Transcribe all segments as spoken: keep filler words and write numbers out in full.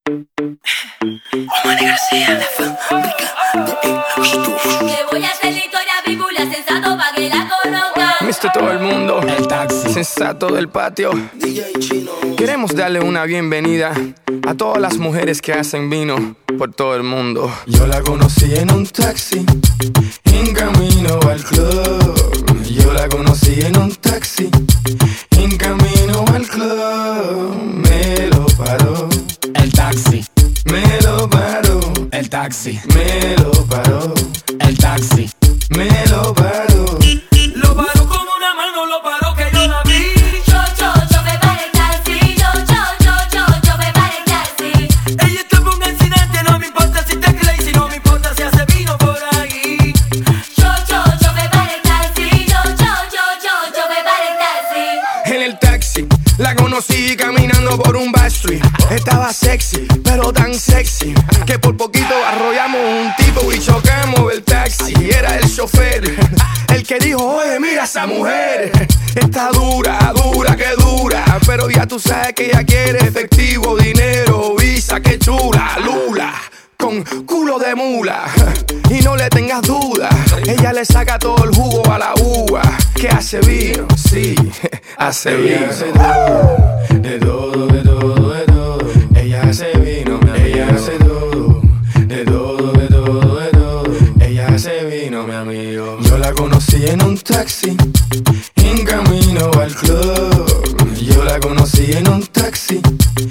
Omani García, la fábrica de estudios. Le voy a hacer la historia bíblia sensato pa' que la conozcan. Mister Todo el mundo, el taxi sensato del patio. D J Chino. Queremos darle una bienvenida a todas las mujeres que hacen vino por todo el mundo. Yo la conocí en un taxi, en camino al club. Yo la conocí en un taxi, en camino al club. Me lo paró, el taxi, me lo paró, el taxi, me lo paró, el taxi, me lo paró. Lo paró como una mano, lo paró que yo la vi. Yo, yo, yo me paré el taxi. Yo, yo, yo, yo, yo me paré el taxi. Ella tuvo un accidente, no me importa si te crazy, no me importa si hace vino por ahí. Yo, yo, yo me paré el taxi. Yo, yo, yo, yo, yo me paré el taxi. En el taxi la conocí caminando por un backstreet. Estaba sexy, pero tan sexy que por poquito arrollamos un tipo y chocamos el taxi. Era el chofer el que dijo: oye, mira esa mujer, está dura, dura, que dura. Pero ya tú sabes que ella quiere efectivo, dinero, visa, que chula, lula, con culo de mula. Y no le tengas duda, ella le saca todo el jugo a la uva. Que hace vino, sí, hace Ella vino. hace todo, de todo, de todo, de todo. Ella hace vino, mi amigo. Ella hace todo, de todo, de todo, de todo. Ella hace vino, mi amigo. Yo la conocí en un taxi, en camino al club. Yo la conocí en un taxi,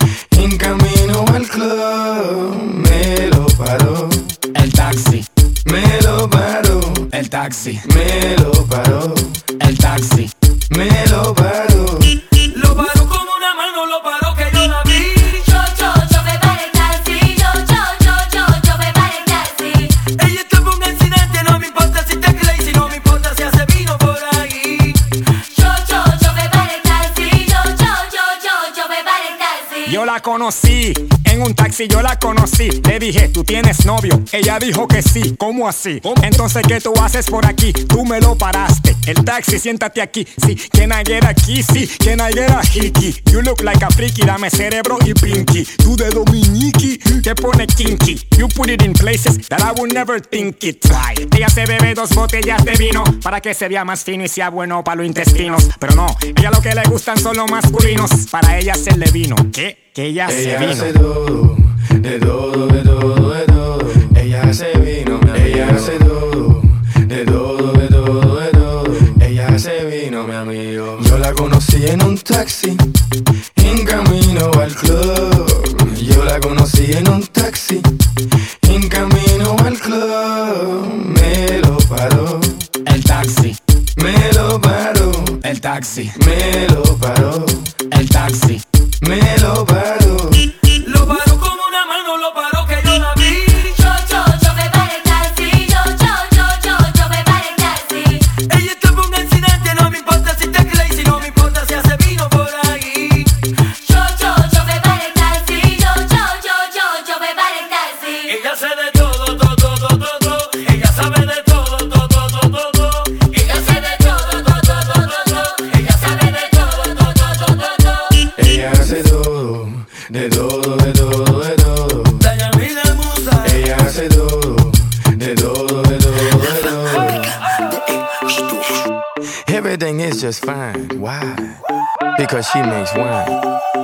en camino al club. Me lo paró, el taxi, me lo paró, el taxi, me lo paró, el taxi, me lo paró. Lo paró como una mano, lo paró que yo la vi. Yo, yo, yo me paré el taxi. Yo, yo, yo, yo, yo me paré el taxi. Ella tuvo un accidente, no me importa si te crazy, no me importa si hace vino por ahí. Yo, yo, yo me paré el taxi. Yo, yo, yo, yo, yo me paré el taxi. Yo la conocí en un taxi, yo la conocí. Le dije, ¿tú tienes novio? Ella dijo que sí. ¿Cómo así? Entonces, ¿qué tú haces por aquí? Tú me lo paraste. El taxi, siéntate aquí. Sí, can I get a kissy? Can I get a hickey? You look like a freaky, dame cerebro y pinky. Tú de Dominiki, te pone kinky. You put it in places that I would never think it. Right. Ella se bebe dos botellas de vino para que se vea más fino y sea bueno para los intestinos. Pero no, ella lo que le gustan son los masculinos. Para ella hacerle vino. ¿Qué? Que ella hace Ella vino. hace todo, de todo, de todo, de todo. Ella hace vino, mi amigo. Ella hace todo, de todo, de todo, de todo. Ella hace vino, mi amigo. Yo la conocí en un taxi, en camino al club. Yo la conocí en un taxi, en camino al club. Me lo paró, El taxi, me lo paró, el taxi, me lo paró, el taxi, me lo paró. Lo paró como una mano, lo paró que yo la vi. Yo, yo, yo me paré el taxi. Yo, yo, yo, yo, yo me paré el taxi. Ella tuvo un accidente, no me importa si te crazy, no me importa si hace vino por ahí. Yo, yo, yo me paré el taxi. Yo, yo, yo, yo, yo me paré el taxi. Ella hace de todo, todo, todo, todo, todo. Ella sabe de todo, todo, todo, todo, todo. Ella hace de todo, todo, todo, todo. Ella sabe de todo, todo, todo, todo. Ella hace todo, de todo, de todo, de todo. Dayamila Musa. Ella hace todo, de todo, de todo, de todo. Everything is just fine. Why? Because she makes wine.